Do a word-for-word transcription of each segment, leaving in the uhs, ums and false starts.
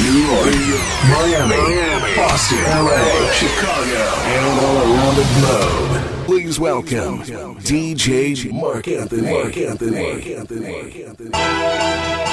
New York, Miami, Boston, L A, Chicago, and all around the globe. Please welcome D J Mark Anthony. Mark Anthony. Mark Anthony. Mark Anthony.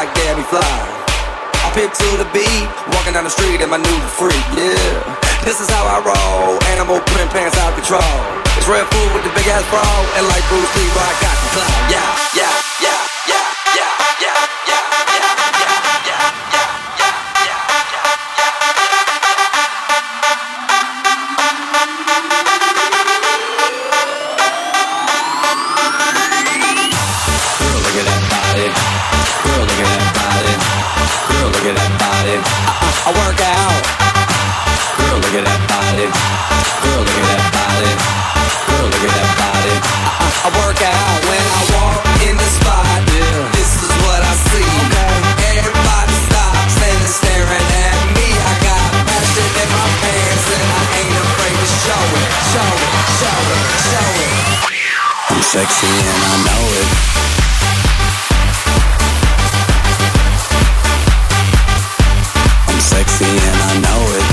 like damn, he fly. I pimp to the beat, walking down the street in my new freak, yeah. This is how I roll, animal print pants out control. It's Red Food with the big ass bra, and like Bruce Lee, I got the clout. Yeah, yeah, yeah, yeah, yeah, yeah, yeah, yeah, yeah, yeah, yeah, Girl, look at that body. Girl, look at that body. Girl, look at that body. I, I, I work out. Girl, look at that body. Girl, look at that body. Girl, look at that body. I, I, I work out when I walk in the spot. Yeah. This is what I see. Okay. Everybody stops and is staring at me. I got passion in my pants and I ain't afraid to show it. Show it, show it, show it. I'm sexy and I know it. I'm sexy and I know it.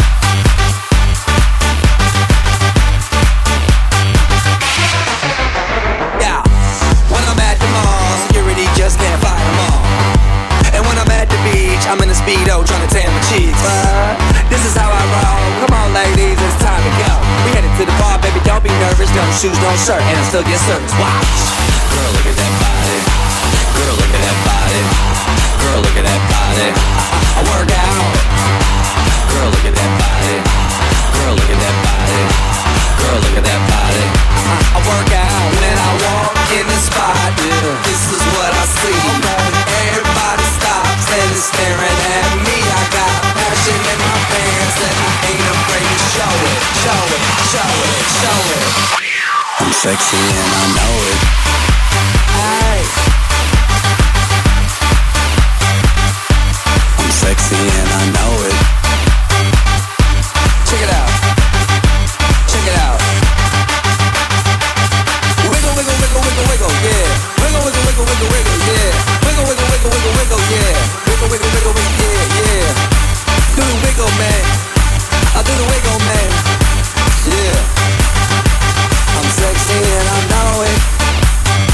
Yeah, when I'm at the mall, security just can't fight them all. And when I'm at the beach, I'm in a Speedo trying to tan my cheeks. But this is how I roll. Come on ladies, it's time to go. We headed to the bar, baby, don't be nervous. No shoes, no shirt, and I still get service. Watch. Girl, look at that body. Girl, look at that body. Girl, look at that body. I, I, I work out. Girl, look at that body. Girl, look at that body. Girl, look at that body. I, I work out when I walk in the spot. Yeah. This is what I see. Everybody stops and is staring at me. I got passion in my pants and I ain't afraid to show it. Show it, show it, show it. I'm sexy and I know it. Hey. I'm sexy and I know it. Check it out. Check it out. Wiggle, wiggle, wiggle, wiggle, wiggle, yeah. Wiggle, wiggle, wiggle, wiggle, wiggle, yeah. Wiggle, wiggle, wiggle, wiggle, wiggle, yeah. Wiggle, wiggle, wiggle, wiggle, yeah, yeah. Do the wiggle, man. I do the wiggle, man. Yeah. I'm sexy and I know it.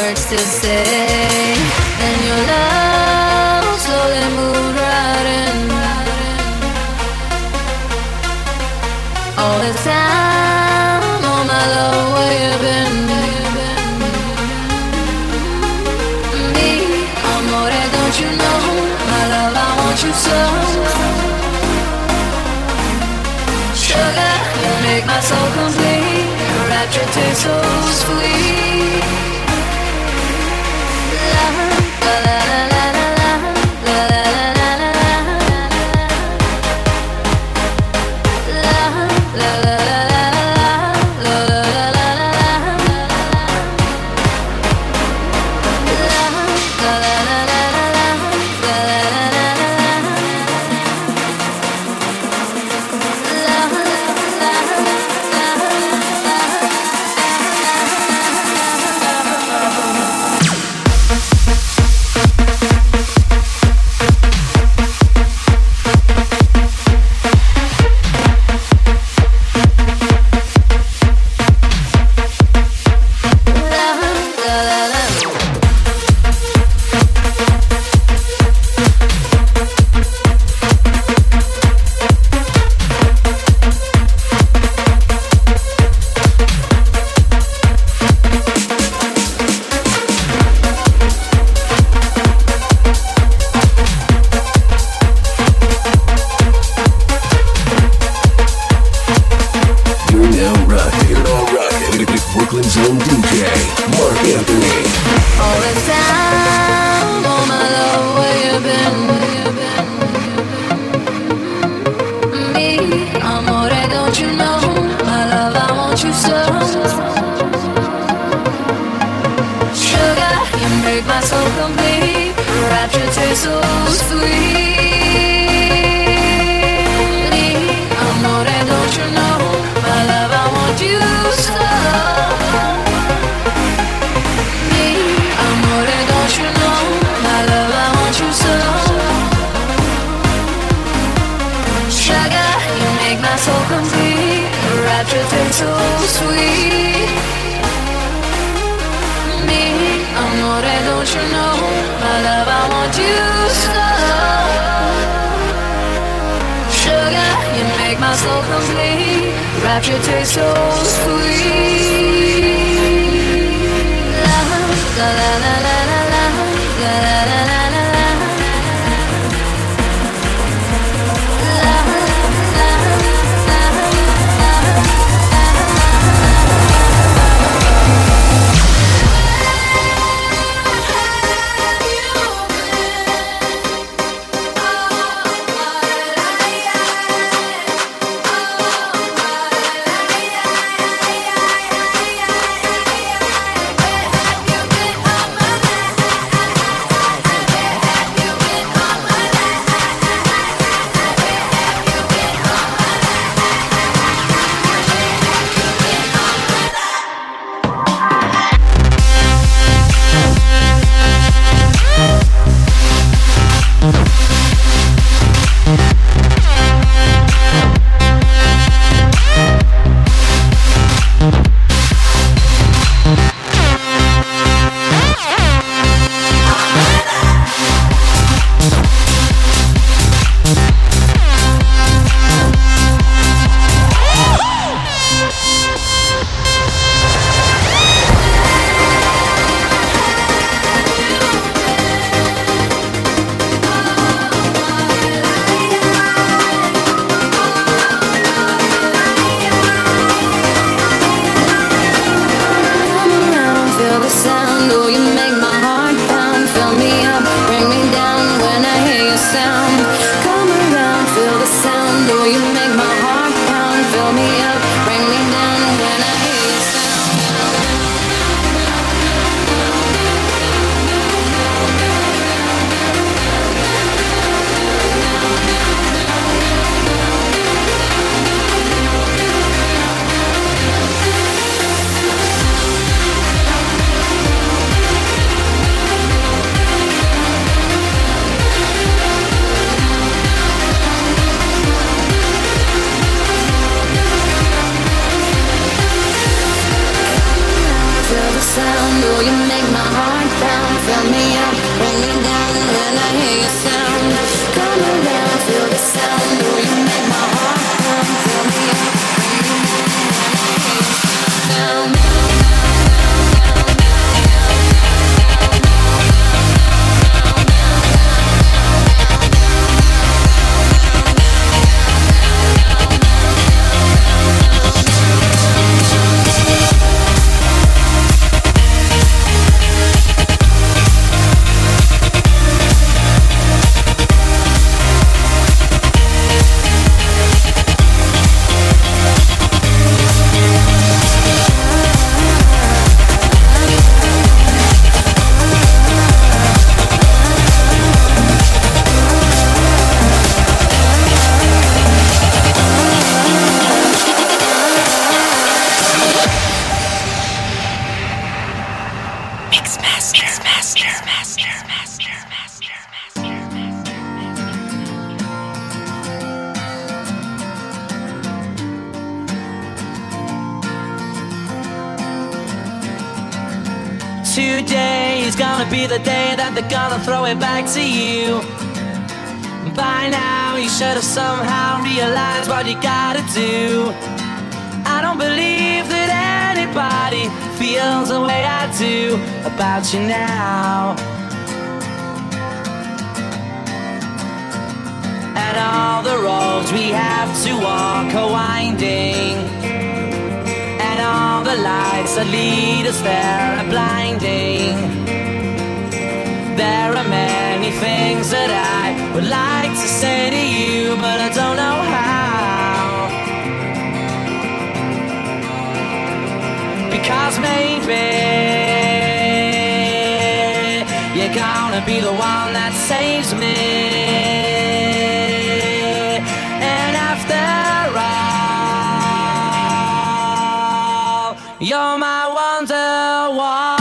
words to say. Then your love slowly moved right in. All the time, oh my love, where you been? Me, amore, don't you know? My love, I want you so. Sugar, you make my soul complete. Your rapture tastes so sweet. La la la la la la la la la la la la la. Rapture tastes so sweet. La la la la la la la la la la. Master, Master, Master, Master, Master, Master. Today is gonna be the day that they're gonna throw it back to you. By now you should have somehow realized what you gotta do. I don't believe that anybody feels the way I do about you now. And all the roads we have to walk are winding, and all the lights that lead us there are blinding. There are many things that I would like to say to you, but I don't know how. Because maybe you're gonna be the one that saves me. And after all, you're my wonder-wall.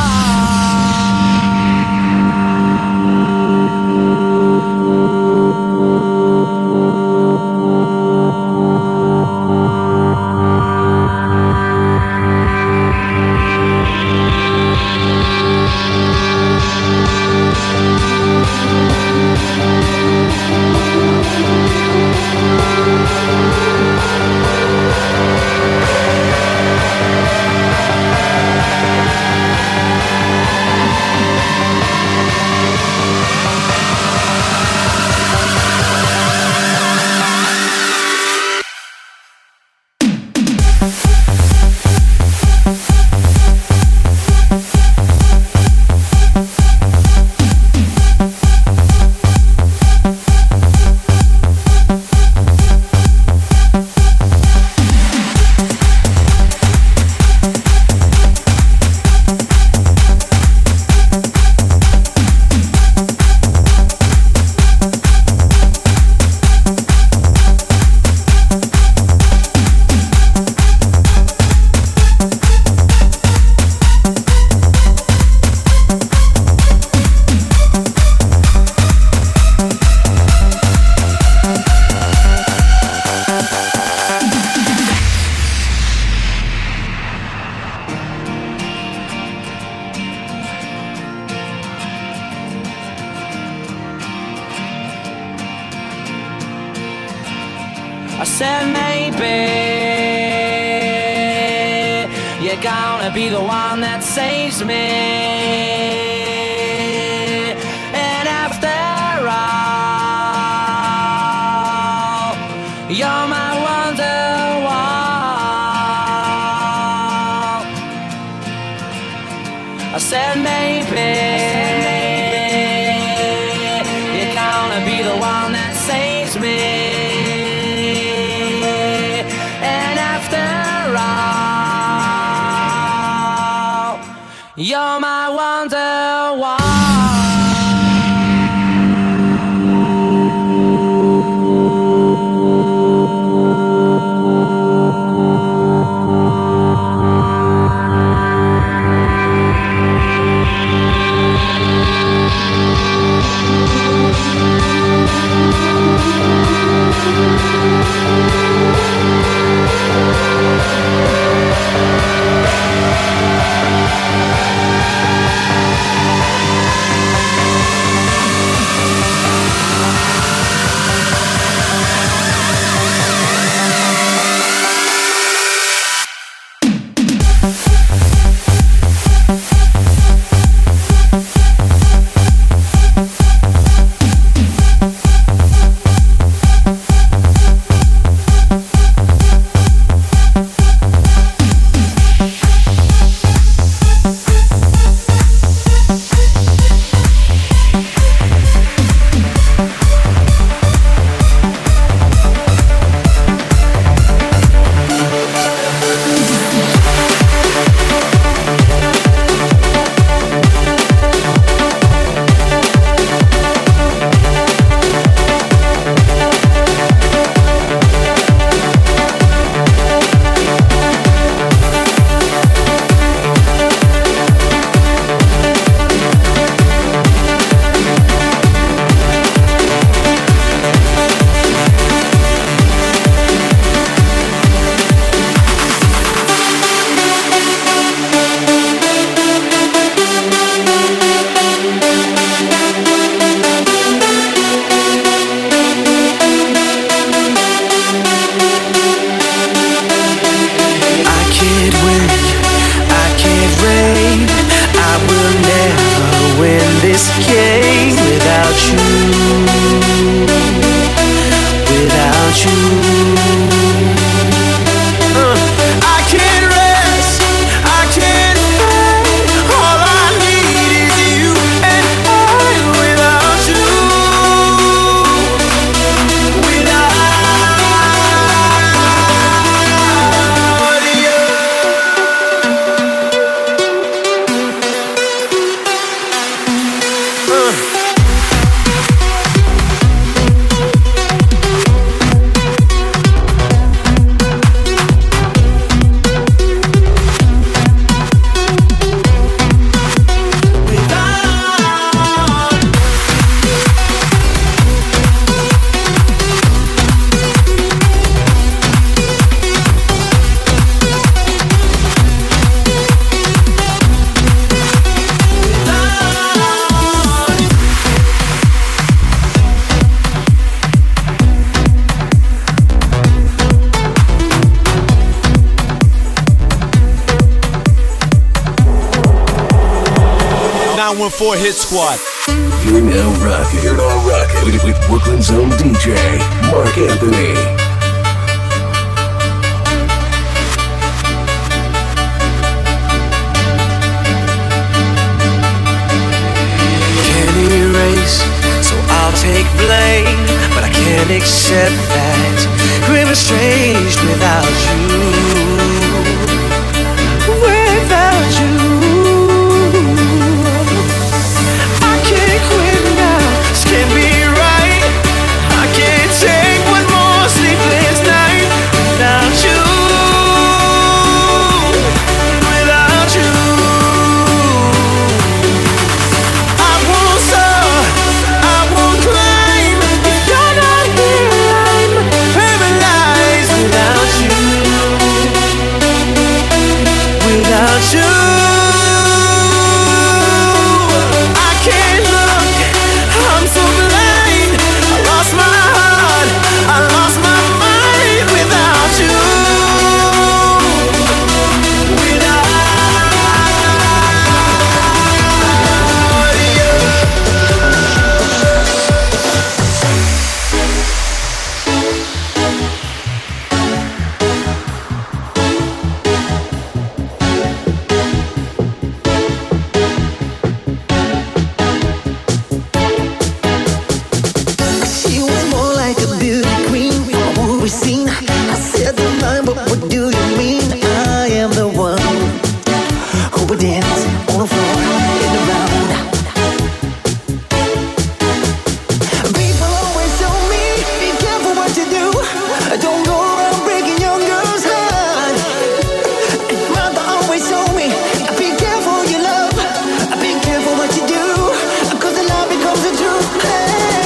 I said maybe you're gonna be the one that saves me. And after all, you're my wonder-wall. I said maybe you're gonna be the one that saves me. You're my wonder-wall. escape without you, without you. Uh, I can't rest, I can't fight. All I need is you and I without you, without you. nine one four Hit Squad. You're now rocking, you're now rocking with, with Brooklyn's own D J, Mark Anthony. Can't erase, so I'll take blame, but I can't accept that we're estranged without you, without you. I can't quit now, this can't be right. I can't take one more sleepless night without you, without you. I won't stop, I won't climb. If you're not here, I'm paralyzed without you, without you. I can't look, I'm so blind. I lost my heart, I lost my mind without you, without you. She was more like a beauty queen from a movie scene. I said the line, but what do you mean? I am the one who would dance on the floor in the round. People always tell me, be careful what you do. Don't go around breaking young girls' heart. Mother always told me, be careful you love, be careful what you do, 'cause the love becomes the truth. Hey,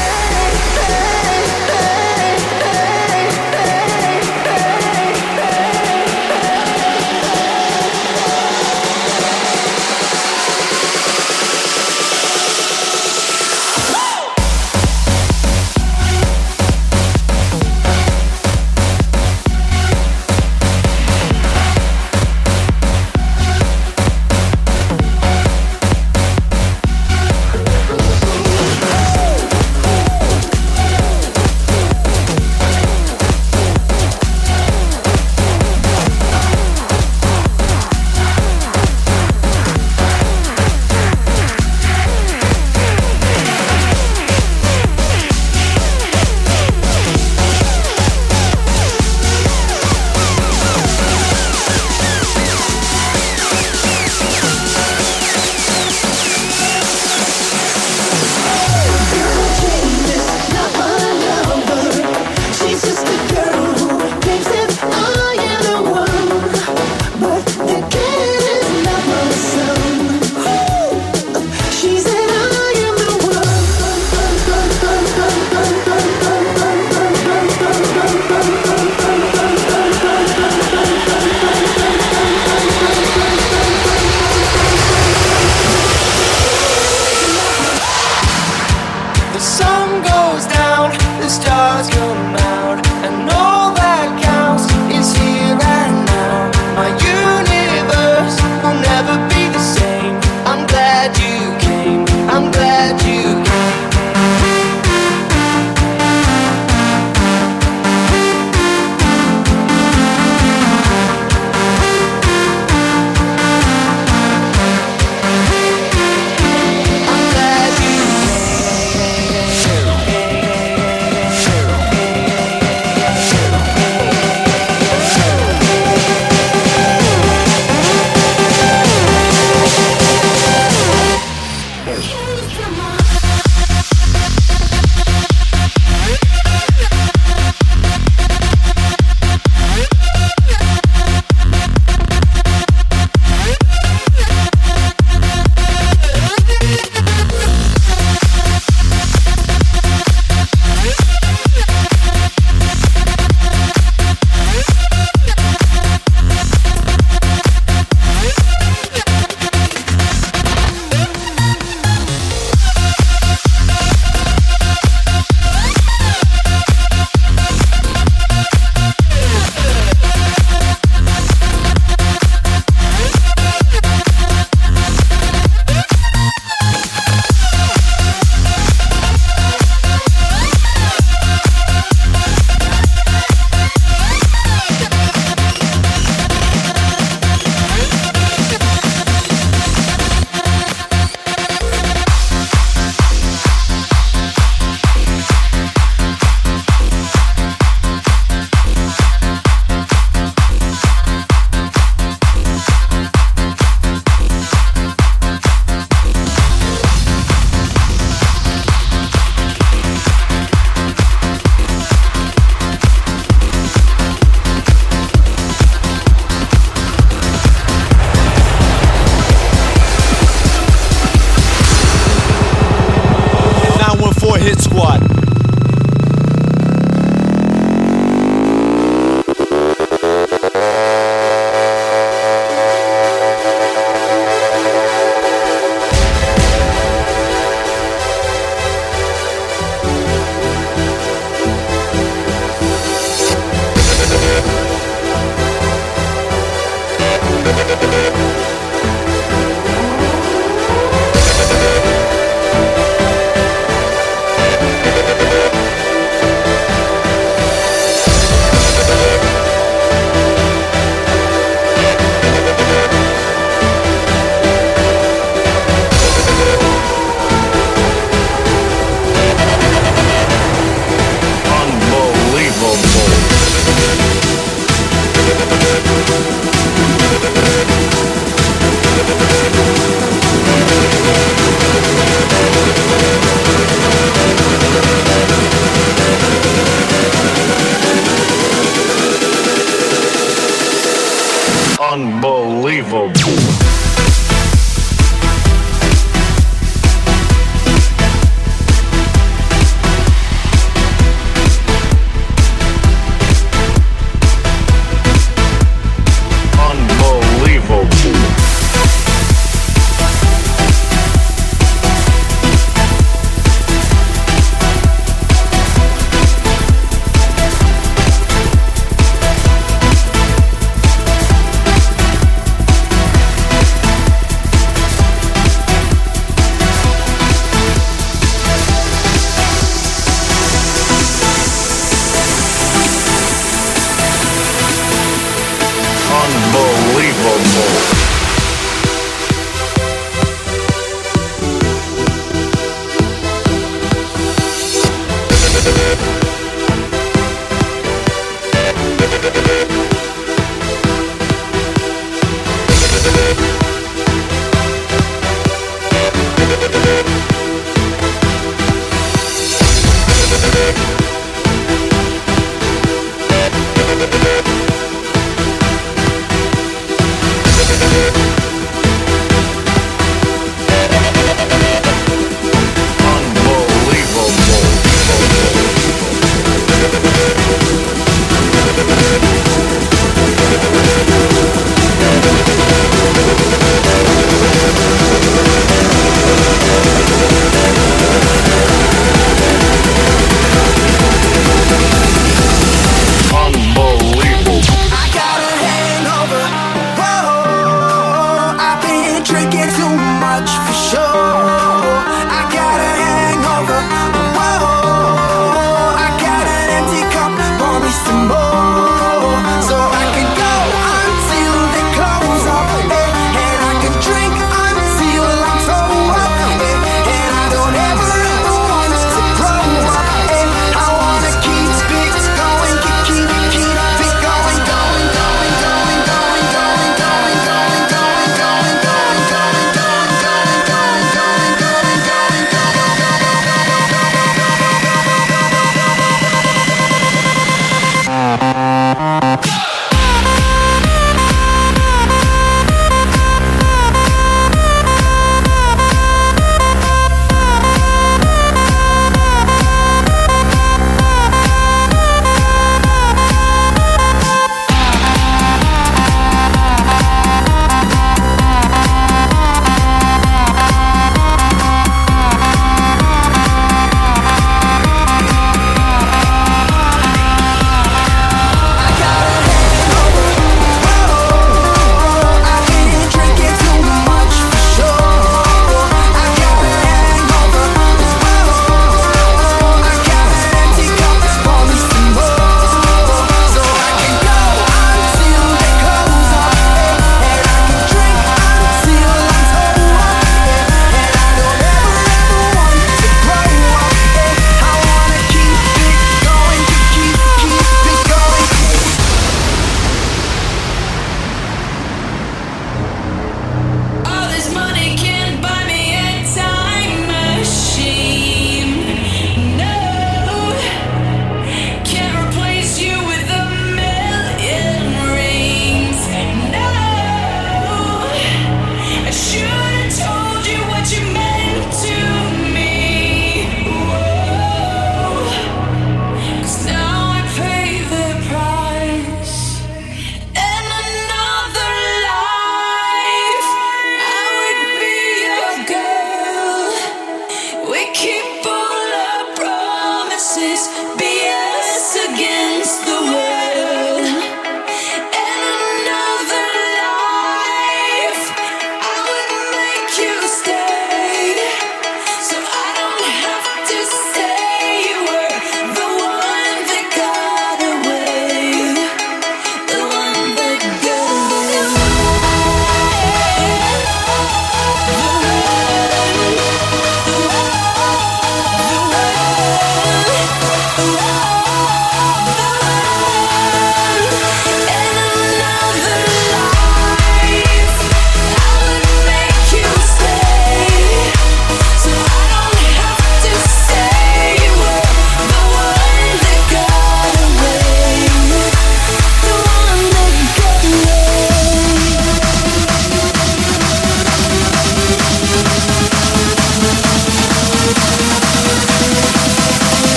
she's just a girl who thinks that I am the one, but the kid is not my son. She said I am the one. The sun goes down, the stars come out, and all that counts is here and now. My universe will never be the same. I'm glad you came, I'm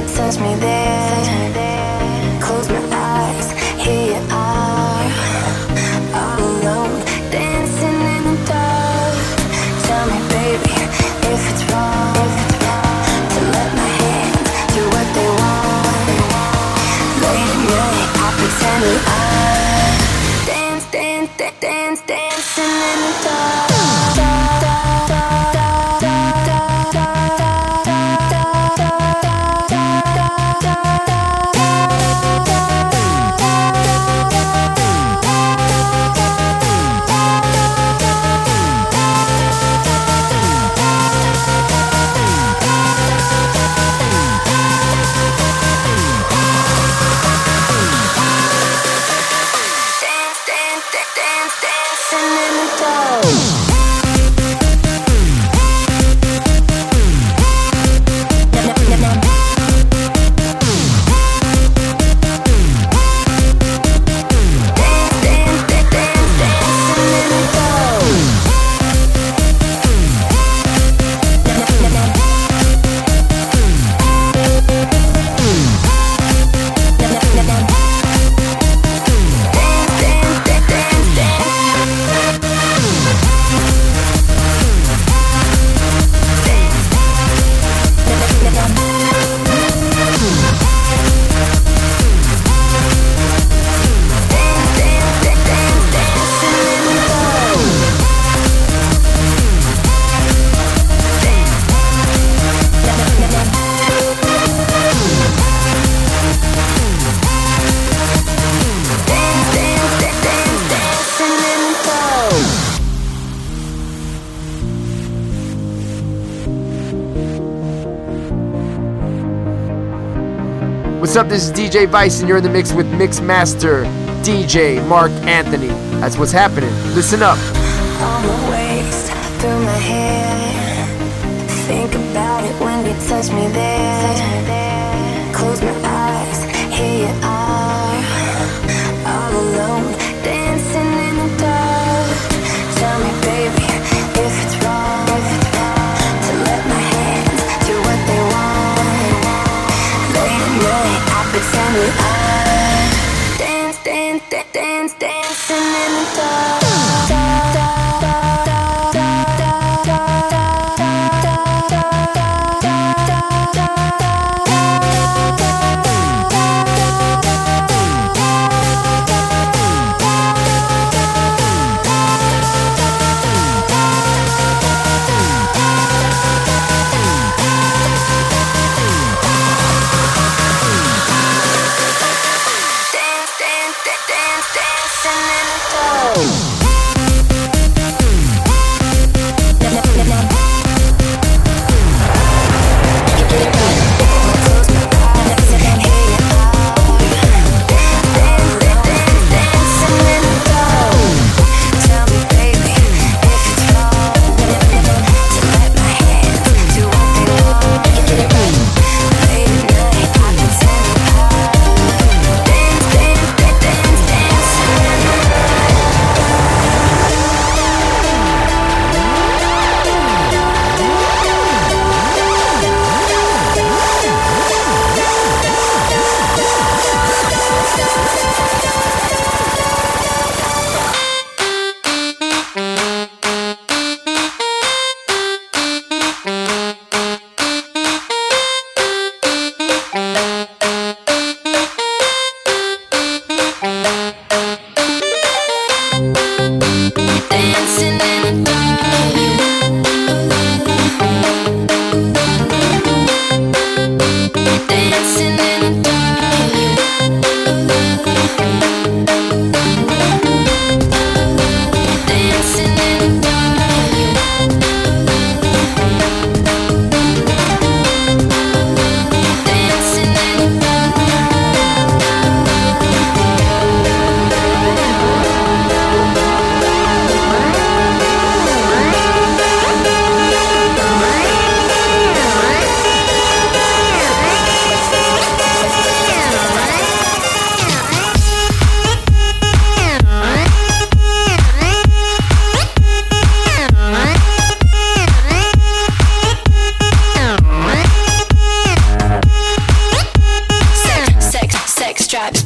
touch me there. Close my eyes, here you are, all alone, dancing in the dark. Tell me, baby, if it's wrong to let my hands do what they want. Late at night, I pretend we are dance, dance, dance, dance, dancing in the dark. What's up? This is D J Vice, and you're in the mix with Mixmaster D J Mark Anthony. That's what's happening. Listen up. On my waist, through my hair. Think about it when you touch me there. Close my eyes, here you are, all alone, dancing in the dark. Tell me, baby, if it's wrong to let my hands do what they want. Late at night, I pretend we are dance, dance, dance, dance, dancing in the dark.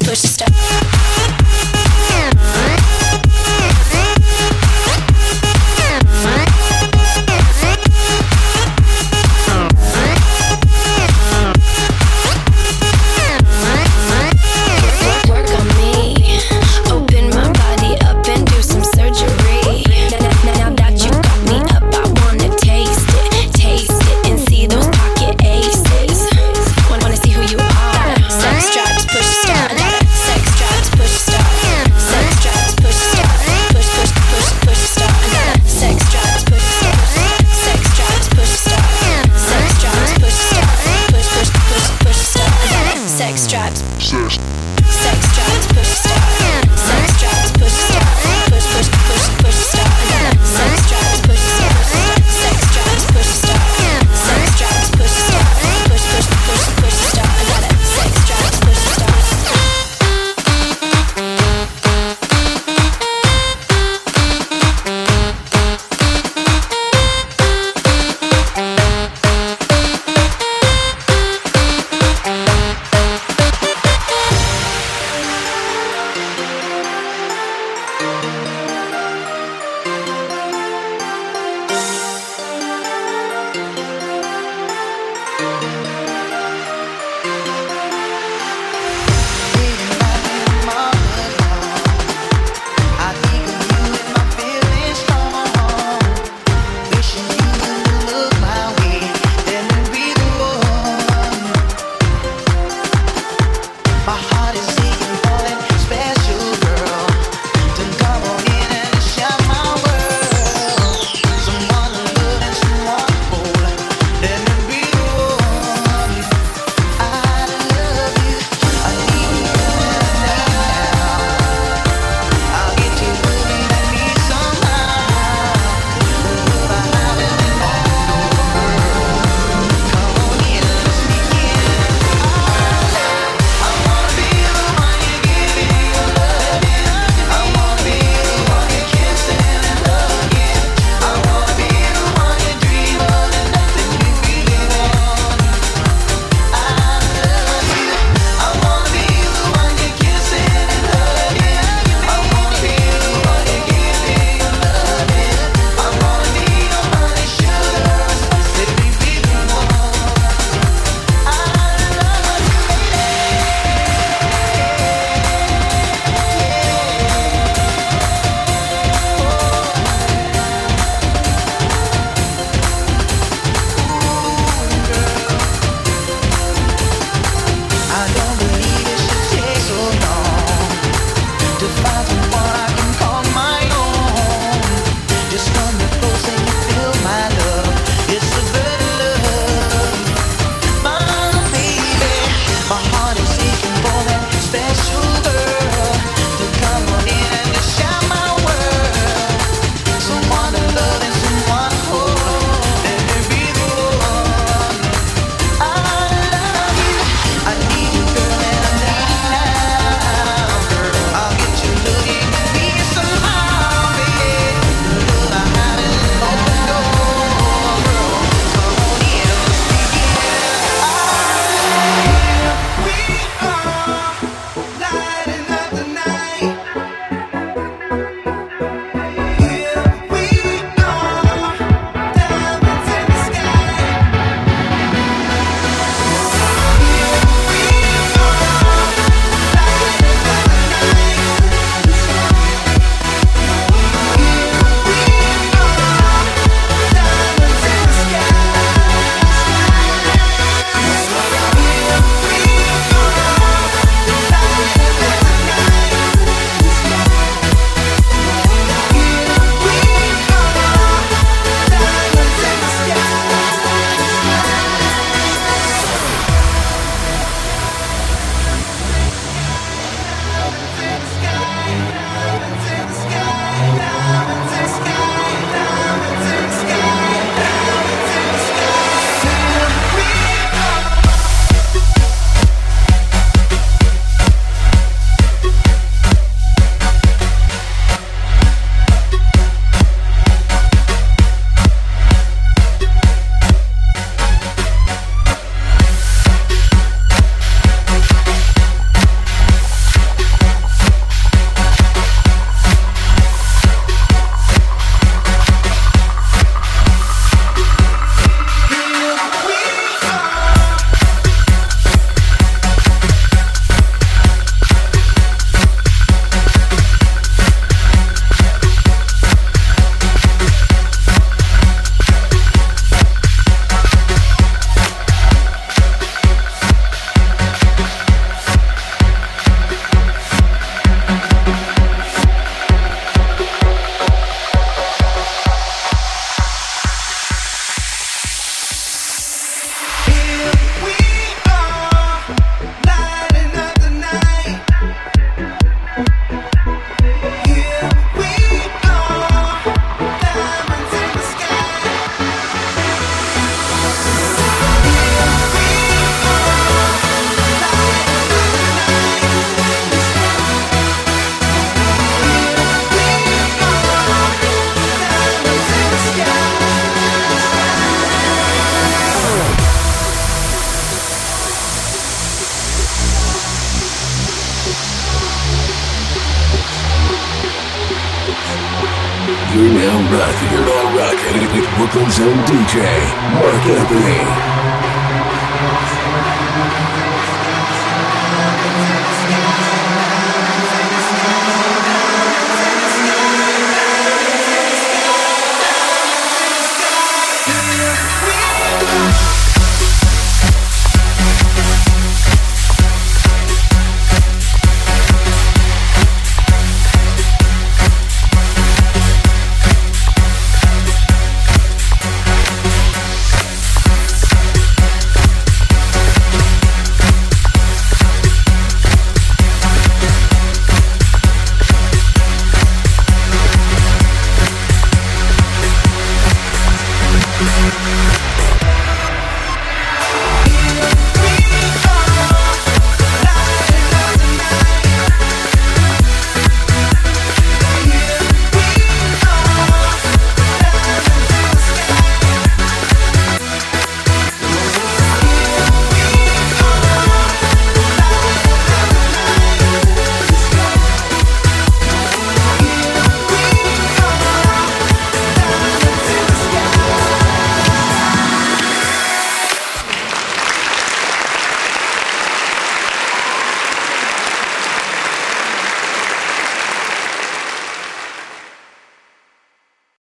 push the start. Work on me, open my body up and do some surgery. Now that you got me up, I wanna taste it, taste it, and see those pocket aces. Wanna see who you are. Sex drives, push start. Sex drives, push start. Sex drives, push start. Push, push, push, push start. Sex drives, push start. Sex drives, push start. Sex drives, push start. Push, push, push, push start. Sex drives. Sex drives, push start. Sex drives, push start. Push, push, push, push start. Sex drives, push start. Sex drives, push start. Sex drives, push start. Push, push, push, push start. Sex drives, push start. You're now rocking, you're now rocking with Brooklyn's own D J, Mark Anthony.